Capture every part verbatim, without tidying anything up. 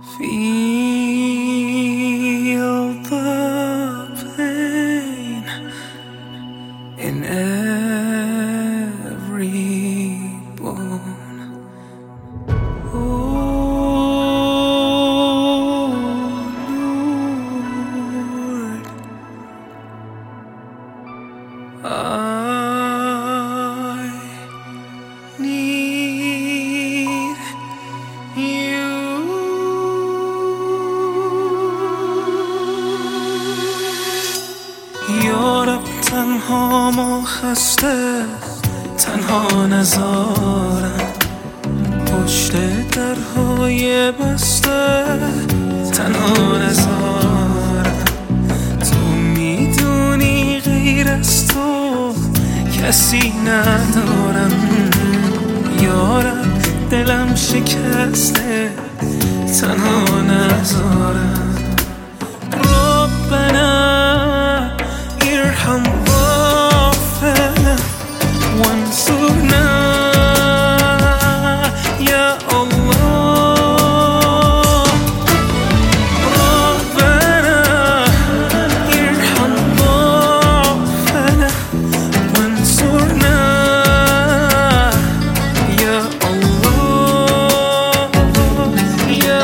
Feel the pain in every bone. Oh Lord, I need you. یارب تنها ما خسته تنها نذارم، پشت درهای بسته تنها نذارم. تو میدونی غیر از تو کسی ندارم. یارب دلم شکسته تنها نذارم. ربنا ارحم ضعفنا وانصرنا يا الله. ربنا ارحم ضعفنا وانصرنا يا الله يا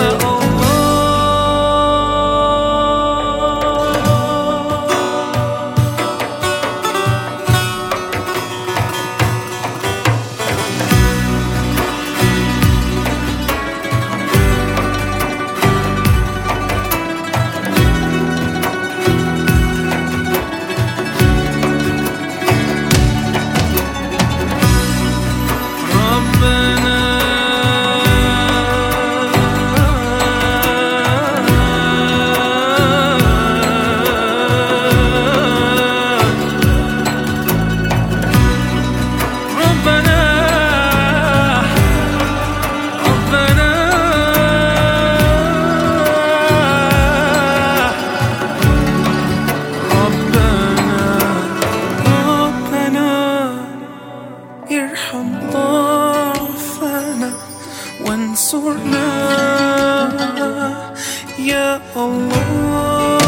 ارحم ضعفنا وانصرنا يا الله.